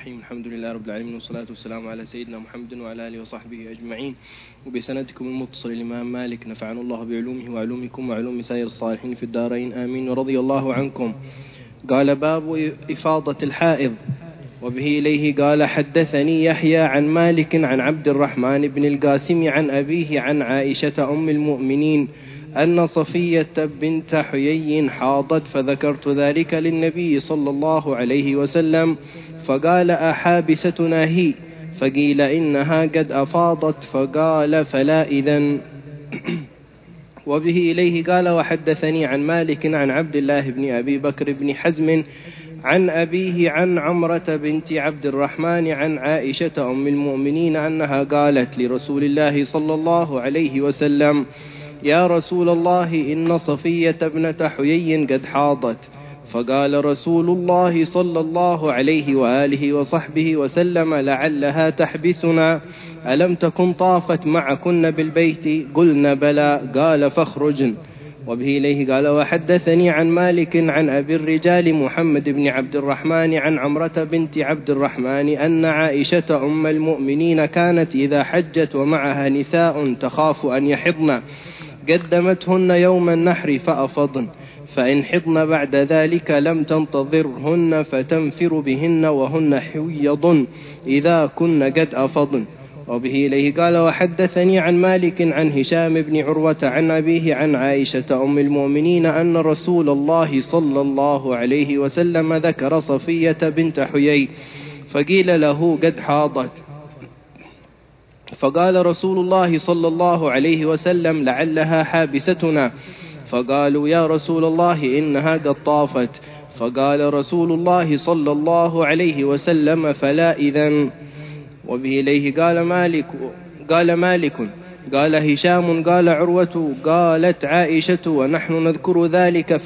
الرحيم. الحمد لله رب العالمين، والصلاة والسلام على سيدنا محمد وعلى آله وصحبه أجمعين. وبسندكم المتصل الإمام مالك، نفعنا الله بعلومه وعلومكم وعلوم سائر الصالحين في الدارين آمين، ورضي الله عنكم. قال: باب إفاضة الحائض. وبه إليه قال: حدثني يحيى عن مالك عن عبد الرحمن بن القاسم عن أبيه عن عائشة أم المؤمنين أن صفية بنت حيي حاضت، فذكرت ذلك للنبي صلى الله عليه وسلم، فقال: أحابستنا هي؟ فقيل: إنها قد أفاضت. فقال: فلا إذن. وبه إليه قال: وحدثني عن مالك عن عبد الله بن أبي بكر بن حزم عن أبيه عن عمرة بنت عبد الرحمن عن عائشة أم المؤمنين أنها قالت لرسول الله صلى الله عليه وسلم: يا رسول الله، إن صفية ابنة حيي قد حاضت. فقال رسول الله صلى الله عليه وآله وصحبه وسلم: لعلها تحبسنا، ألم تكن طافت معكن بالبيت؟ قلنا: بلى. قال: فاخرجن. وبه إليه قال: وحدثني عن مالك عن أبي الرجال محمد بن عبد الرحمن عن عمرة بنت عبد الرحمن أن عائشة أم المؤمنين كانت إذا حجت ومعها نساء تخاف أن يحضن قدمتهن يوم النحر فأفضن، فإن حضن بعد ذلك لم تنتظرهن فتنفر بهن وهن حيض إذا كن قد أفضن. وبه إليه قال: وحدثني عن مالك عن هشام بن عروة عن أبيه عن عائشة أم المؤمنين أن رسول الله صلى الله عليه وسلم ذكر صفية بنت حيي، فقيل له: قد حاضت. فقال رسول الله صلى الله عليه وسلم: لعلها حابستنا. فقالوا: يا رسول الله، إنها قد طافت. فقال رسول الله صلى الله عليه وسلم: فلا إذن. وبه إليه قال مالك قال هشام قال عروة قالت عائشة ونحن نذكر ذلك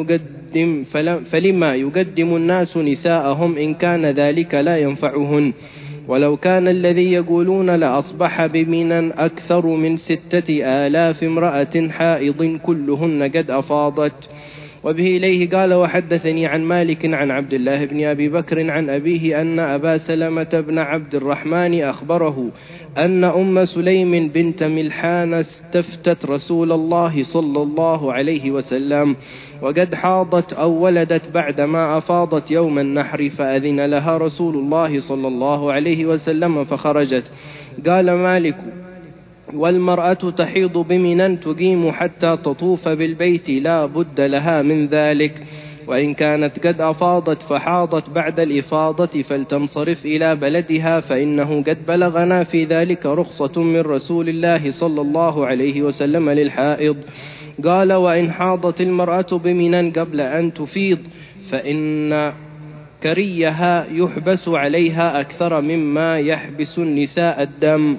فلما يقدم الناس نساءهم إن كان ذلك لا ينفعهن، ولو كان الذي يقولون لأصبح بمنى أكثر من 6,000 امرأة حائض كلهن قد أفاضت. وبه إليه قال: وحدثني عن مالك عن عبد الله بن أبي بكر عن أبيه أن أبا سلمة بن عبد الرحمن أخبره أن أم سليم بنت ملحان استفتت رسول الله صلى الله عليه وسلم وقد حاضت أو ولدت بعدما أفاضت يوم النحر، فأذن لها رسول الله صلى الله عليه وسلم فخرجت. قال مالك: والمرأة تحيض بمنى تقيم حتى تطوف بالبيت لا بد لها من ذلك، وإن كانت قد أفاضت فحاضت بعد الإفاضة فلتنصرف إلى بلدها، فإنه قد بلغنا في ذلك رخصة من رسول الله صلى الله عليه وسلم للحائض. قال: وإن حاضت المرأة بمنى قبل أن تفيض فإن كريها يحبس عليها أكثر مما يحبس النساء الدم.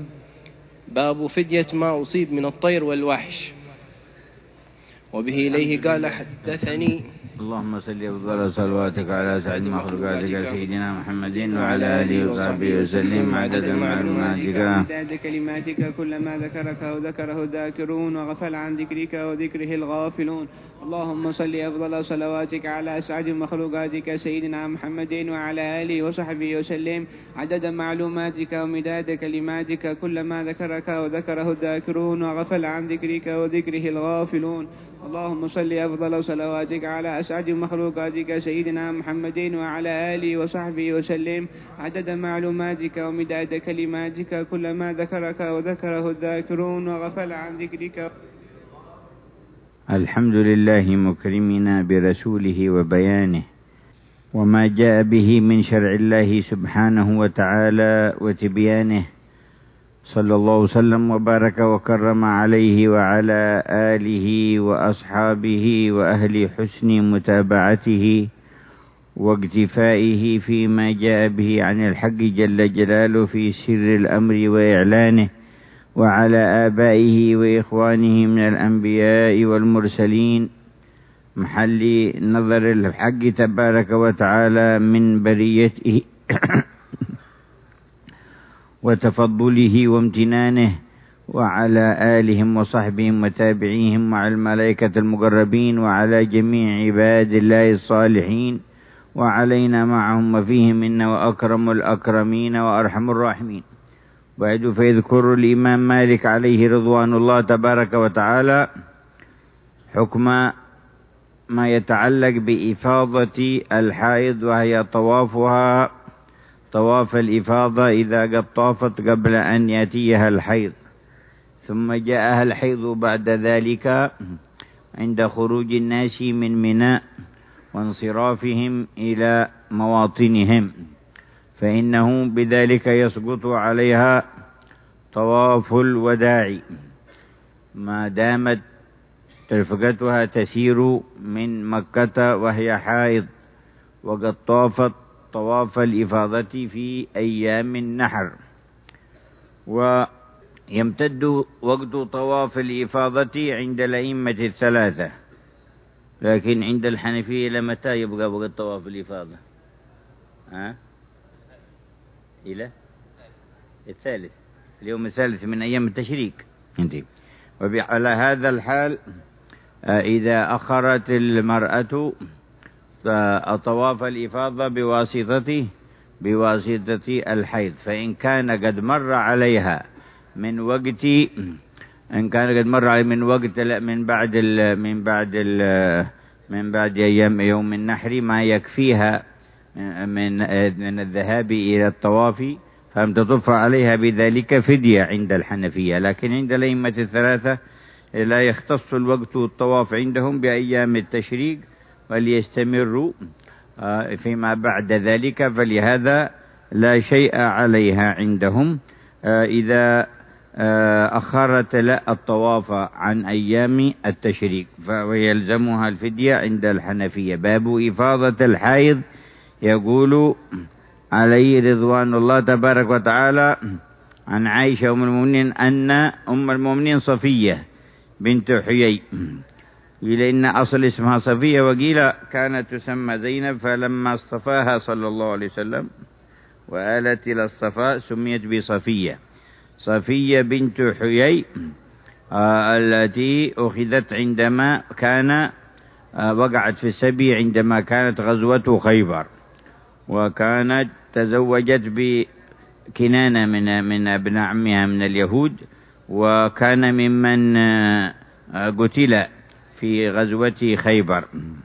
باب فدية ما أصيب من الطير والوحش. وبه إليه قال: حدثني. اللهم صل أفضل صلواتك على سعد مخلوقاتك سيدنا محمد وعلى آله وصحبه وسلم عدد معلوماتك وعدد كلماتك، كلما ذكرك وذكره الذاكرون وغفل عن ذكرك وذكره الغافلون. اللهم صل أفضل صلواتك على سعد مخلوقاتك سيدنا محمد وعلى آله وصحبه وسلم عدد معلوماتك ومداد كلماتك، كلما ذكرك وذكره الذاكرون وغفل عن ذكرك وذكره الغافلون. اللهم صل أفضل صلواتك على أسعد مخلوقاتك سيدنا محمد وعلى آله وصحبه وسلم عدد معلوماتك ومداد كلماتك، كلما ذكرك وذكره الذاكرون وغفل عن ذكرك. الحمد لله مكرمنا برسوله وبيانه وما جاء به من شرع الله سبحانه وتعالى وتبيانه، صلى الله وسلم وبارك وكرم عليه وعلى آله وأصحابه وأهل حسن متابعته واقتفائه فيما جاء به عن الحق جل جلاله في سر الأمر وإعلانه، وعلى آبائه وإخوانه من الأنبياء والمرسلين محل نظر الحق تبارك وتعالى من بريته وتفضله وامتنانه، وعلى آلهم وصحبهم وتابعيهم وعلى الملائكة المقربين وعلى جميع عباد الله الصالحين وعلينا معهم وفيهم منا وأكرم الأكرمين وأرحم الراحمين. بعد فيذكر الإمام مالك عليه رضوان الله تبارك وتعالى حكم ما يتعلق بإفاضة الحائض، وهي طوافها طواف الإفاضة إذا قد طافت قبل أن يأتيها الحيض، ثم جاءها الحيض بعد ذلك عند خروج الناس من منى وانصرافهم إلى مواطنهم، فإنه بذلك يسقط عليها طواف الوداع ما دامت رفقتها تسير من مكة وهي حائض وقد طافت طواف الإفاضة في أيام النحر. ويمتد وقت طواف الإفاضة عند الأئمة الثلاثة، لكن عند الحنفية لمتى يبقى وقت طواف الإفاضة؟ إلى الثالث، اليوم الثالث من أيام التشريك. وعلى هذا الحال إذا أخرت المرأة طواف الإفاضة بواسطة الحيض، فإن كان قد مر عليها من وقت من بعد أيام يوم النحر ما يكفيها من الذهاب إلى الطواف، فلم تطف عليها بذلك فدية عند الحنفية. لكن عند الأئمة الثلاثة لا يختص الوقت الطواف عندهم بأيام التشريق، وليستمروا فيما بعد ذلك، فلهذا لا شيء عليها عندهم إذا أخرت الطواف عن أيام التشريق، فيلزمها الفدية عند الحنفية. باب إفاضة الحائض. يقول عليه رضوان الله تبارك وتعالى عن عائشة أم المؤمنين أن أم المؤمنين صفية بنت حيي، قيل إن أصل اسمها صفية، وقيل كانت تسمى زينب، فلما اصطفاها صلى الله عليه وسلم وآلت إلى الصفاء سميت بصفية. صفية بنت حيي التي أخذت عندما كان وقعت في السبي عندما كانت غزوة خيبر، وكانت تزوجت بكنانة من ابن عمها من اليهود، وكان ممن قتل في غزوة خيبر،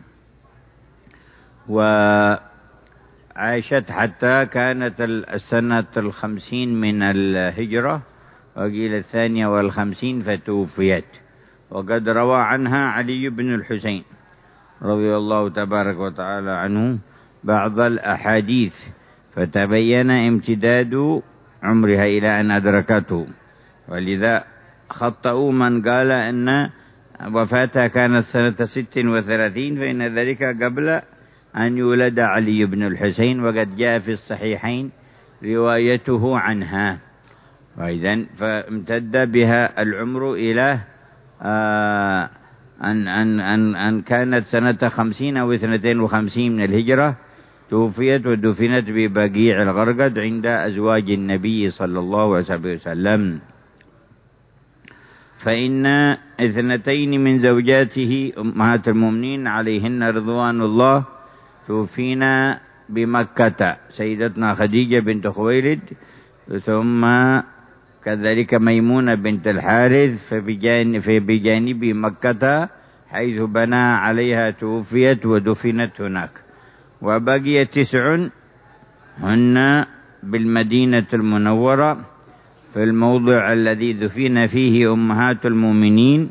وعاشت حتى كانت السنة 50 من الهجرة، وقيل 52 فتوفيت. وقد روى عنها علي بن الحسين رضي الله تبارك وتعالى عنه بعض الأحاديث، فتبين امتداد عمرها إلى أن أدركته، ولذا خطأوا من قال أن وفاتها كانت سنة 36، فإن ذلك قبل أن يولد علي بن الحسين، وقد جاء في الصحيحين روايته عنها. وإذن فامتد بها العمر إلى أن كانت سنة 50 أو 52 من الهجرة، توفيت ودفنت ببقيع الغرقد عند أزواج النبي صلى الله عليه وسلم. فإن 2 من زوجاته أمهات المؤمنين عليهن رضوان الله توفينا بمكة، سيدتنا خديجة بنت خويلد، ثم كذلك ميمونة بنت الحارث، بجانب مكة حيث بنى عليها توفيت ودفنت هناك. وبقي 9 هن بالمدينة المنورة في الموضع الذي دفن فيه أمهات المؤمنين،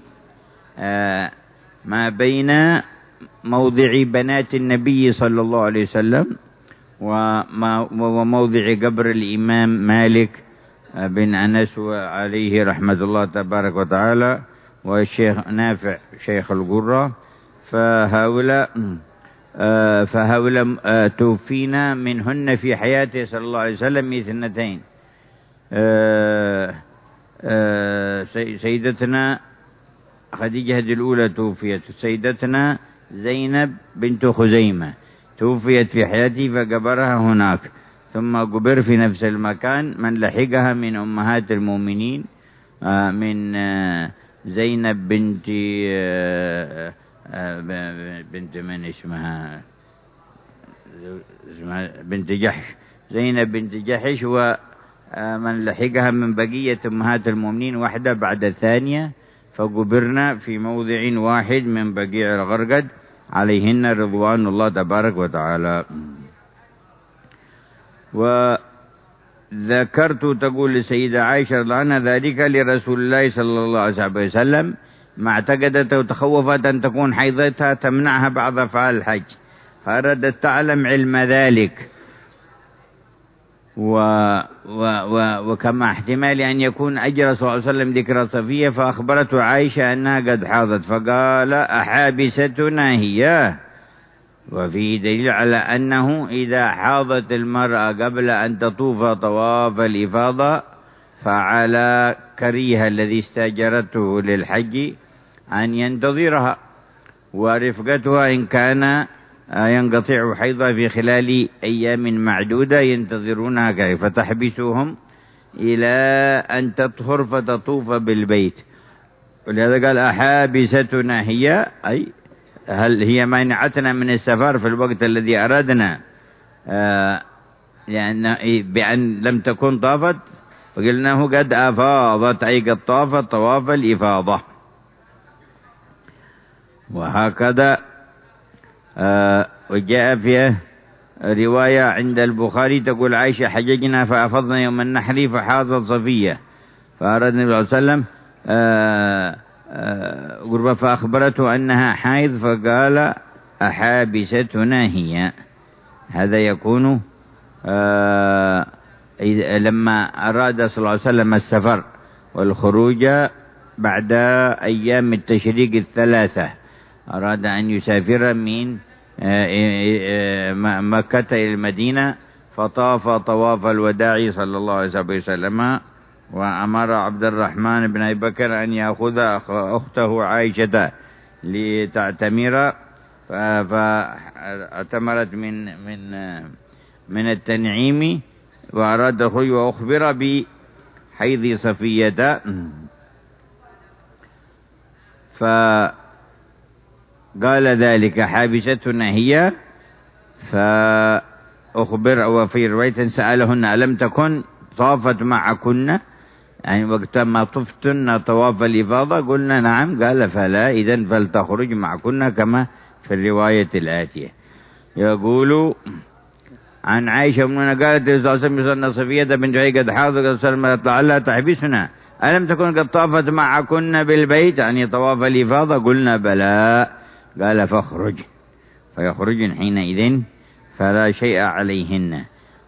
ما بين موضع بنات النبي صلى الله عليه وسلم وموضع قبر الإمام مالك بن أنس عليه رحمة الله تبارك وتعالى، والشيخ نافع شيخ القرة. فهؤلاء توفينا منهن في حياته صلى الله عليه وسلم 2. سيدتنا خديجة الأولى توفيت، سيدتنا زينب بنت خزيمة توفيت في حياته فقبرها هناك، ثم قبر في نفس المكان من لحقها من أمهات المؤمنين، من زينب بنت من اسمها بنت جحش، زينب بنت جحش، ومن لحقها من بقية أمهات المؤمنين واحدة بعد الثانية، فقبرنا في موضع واحد من بقيع الغرقد عليهن رضوان الله تبارك وتعالى. وذكرت تقول لسيدة عائشة رضي الله عنها ذلك لرسول الله صلى الله عليه وسلم، ما اعتقدت وتخوفت أن تكون حيضتها تمنعها بعض أفعال الحج، فأردت تعلم علم ذلك، وكما احتمال أن يكون أجرى صلى الله عليه وسلم ذكر صفية، فأخبرته عائشة أنها قد حاضت، فقال أحابستنا هي؟ وفيه دليل على أنه إذا حاضت المرأة قبل أن تطوف طواف الإفاضة فعلى كريها الذي استأجرته للحج أن ينتظرها، ورفقتها إن كان ينقطع حيضها في خلال أيام معدودة ينتظرونها كيف، فتحبسهم إلى أن تطهر فتطوف بالبيت. ولهذا قال أحابستنا هي، أي هل هي مانعتنا من السفر في الوقت الذي أردنا لأن بأن لم تكن طافت، وقلناه قد أفاضت، أي قد طافت طواف الإفاضة. وهكذا وجاء في رواية عند البخاري تقول عائشة حججنا فأفضنا يوم النحر فحاضت صفية، فأراد النبي صلى الله عليه وسلم قرب فأخبرته أنها حائض، فقال أحابستنا هي. هذا يكون لما أراد صلى الله عليه وسلم السفر والخروج بعد أيام التشريق الثلاثة، أراد أن يسافر من مكة إلى المدينة، فطاف طواف الوداع صلى الله عليه وسلم، وأمر عبد الرحمن بن أبي بكر أن يأخذ أخته عائشة لتعتمر، فاعتمرت من التنعيم، وأراد الخروج وأخبر بحيض صفية، فقال ذلك حابستنا هي، فأخبر. وفي رواية سألهن ألم تكن طافت معكن، يعني وقت ما طفتن طواف الإفاضة؟ قلنا نعم. قال فلا، إذن فلتخرج معكن كما في الرواية الآتية. يقول عن عائشة أمنا قالت صلى الله عليه وسلم صفية بنت حيي قد حاضت لعلها تحبسنا، ألم تكن قد طافت معكن بالبيت، يعني طواف الإفاضة؟ قلنا بلى. قال فاخرج، فيخرجن حينئذ فلا شيء عليهن.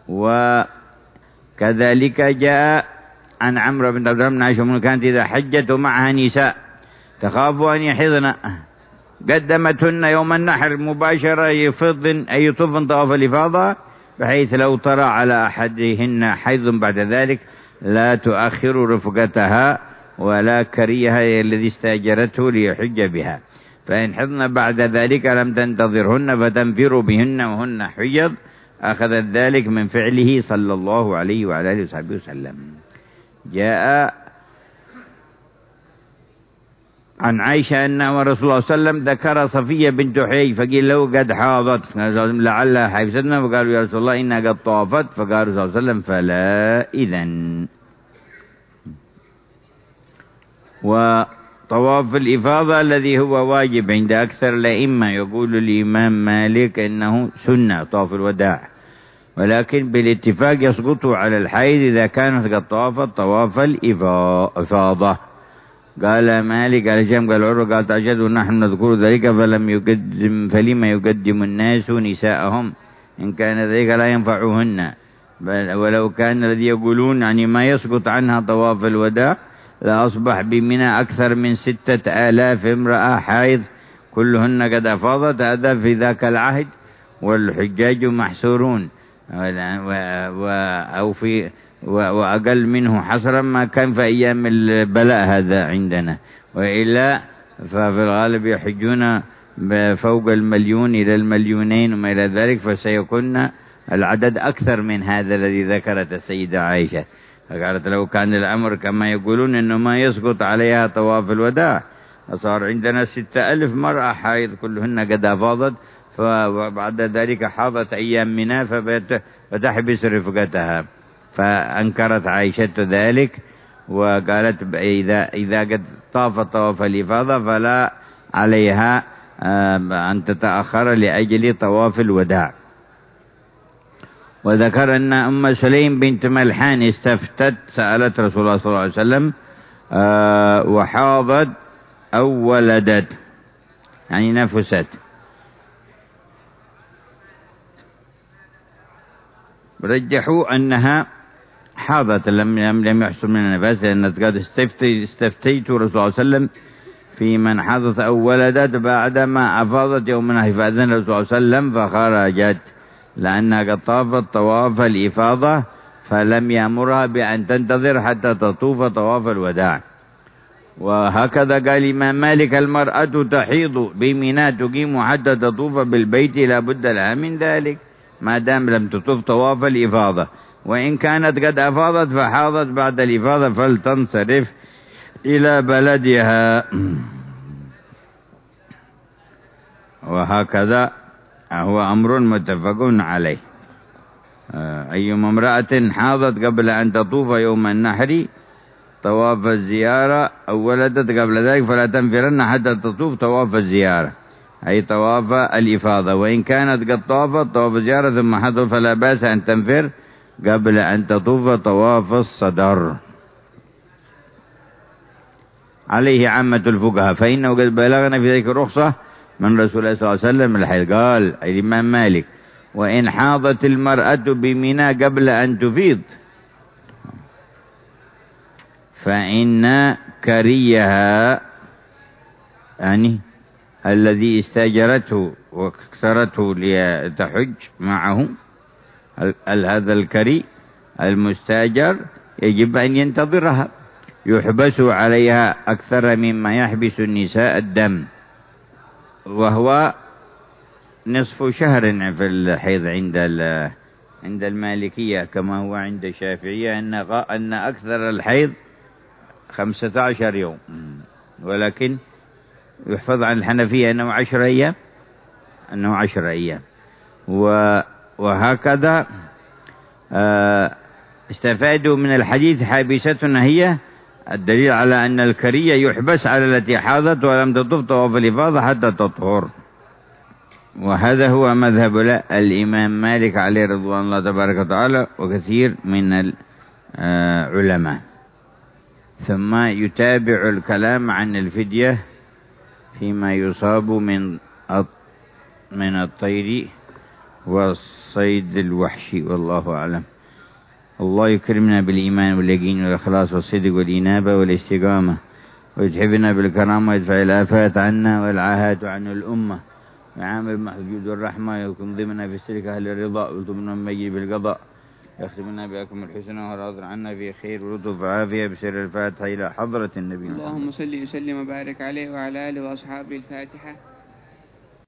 وكذلك جاء عن عمرو بن عبد الرحمن عائشة كانت إذا حجت معها نساء تخاف أن يحضن قدمتهن يوم النحر مباشرة يطوفن طواف الإفاضة، بحيث لو ترى على أحدهن حيض بعد ذلك لا تؤخر رفقتها ولا كريها الذي استأجرته ليحج بها، فإن حضن بعد ذلك لم تنتظرهن فتنفر بهن وهن حيض، أخذت ذلك من فعله صلى الله عليه وعلى آله وصحبه وسلم. جاء عن عائشة أن رسول الله صلى الله عليه وسلم ذكر صفية بنت حيي، فقيل له قد حاضت لعلها حيضتنا، فقالوا يا رسول الله إنها قد طافت، فقال صلى الله عليه وسلم فلا إذن. وطواف الإفاضة الذي هو واجب عند أكثر الأئمة، يقول الإمام مالك إنه سنة طواف الوداع، ولكن بالاتفاق يسقط على الحيض إذا كانت قد طافت طواف الإفاضة. قال مالك قال جام قال عروة قال تعجد ونحن نذكر ذلك فلما يقدم الناس نساءهم إن كان ذلك لا ينفعهن، ولو كان الذي يقولون يعني ما يسقط عنها طواف الوداع لا أصبح بمنى أكثر من 6,000 امرأة حائض كلهن قد أفاضت، هذا في ذاك العهد، والحجاج محصورون وأقل منه حصرا ما كان في أيام البلاء هذا عندنا، وإلا ففي الغالب يحجون فوق 1,000,000 إلى 2,000,000 وما إلى ذلك، فسيكون العدد أكثر من هذا الذي ذكرت السيدة عائشة. فقالت لو كان الأمر كما يقولون إنه ما يسقط عليها طواف الوداع، صار عندنا 6,000 مرأة حائض كلهن قد أفاضت، فبعد ذلك حاضت أيام منى فتحبس رفقتها، فأنكرت عائشة ذلك وقالت إذا قد طافت طواف الإفاضة فلا عليها أن تتأخر لأجل طواف الوداع. وذكر أن أم سليم بنت ملحان استفتت، سألت رسول الله صلى الله عليه وسلم وحاضت أو ولدت، يعني نفست. رجحوا أنها حاضت، لم يحصل من النفاس، لأن قد استفتيت رسول الله صلى الله عليه وسلم في من حاضت أو ولدت بعدما أفاضت يوم النهر، فأذن رسول الله صلى الله عليه وسلم فخرجت، لأنها قد طافت طواف الإفاضة فلم يأمرها بأن تنتظر حتى تطوف طواف الوداع. وهكذا قال الإمام مالك: المرأة تحيض بمنى تقيم حتى تطوف بالبيت لا بد لها من ذلك ما دام لم تطوف طواف الإفاضة، وإن كانت قد أفاضت فحاضت بعد الإفاضة فلتنصرف إلى بلدها. وهكذا هو أمر متفق عليه. أيما امرأة حاضت قبل أن تطوف يوم النحر طواف الزيارة أو ولدت قبل ذلك فلا تنفرن حتى تطوف طواف الزيارة، أي طواف الإفاضة، وإن كانت قد طافت طواف الزيارة ثم حضر فلا بأس أن تنفر قبل أن تطوف طواف الصدر. عليه عامة الفقهاء، فإنه قد بلغنا في ذلك رخصة من رسول الله صلى الله عليه وسلم الحيض. قال الإمام مالك: وإن حاضت المرأة بمنى قبل أن تفيض فإن كريها، يعني الذي استاجرته واكثرته لتحج معه، هذا الكري المستاجر يجب أن ينتظرها، يحبس عليها أكثر مما يحبس النساء الدم، وهو نصف شهر في الحيض عند المالكية، كما هو عند الشافعية أن أكثر الحيض 15 يوم، ولكن يحفظ عن الحنفية أنه 10 أيام. وهكذا استفادوا من الحديث: حابستنا هي، الدليل على أن الكرية يحبس على التي حاضت ولم تطوف طواف الإفاضة حتى تطهر. وهذا هو مذهب الإمام مالك عليه رضوان الله تبارك وتعالى وكثير من العلماء. ثم يتابع الكلام عن الفدية فيما يصاب من الطير والصيد الوحشي، والله أعلم. الله يكرمنا بالإيمان واليقين والإخلاص والصدق والإنابة والاستقامة، ويتحفنا بالكرامة ويدفع الآفات عنا والعاهات عن الأمة، وعامل محجود الرحمة، ويكون ضمنا في السلك أهل الرضا، ويطبنا من مجيب بالقضاء، يختمنا بأكم الحسنى وراضر عنا في خير ولطف وعافية بسر الفاتحة إلى حضرة النبي. اللهم صل وسلم وبارك عليه وعلى آله وأصحابه. الفاتحة.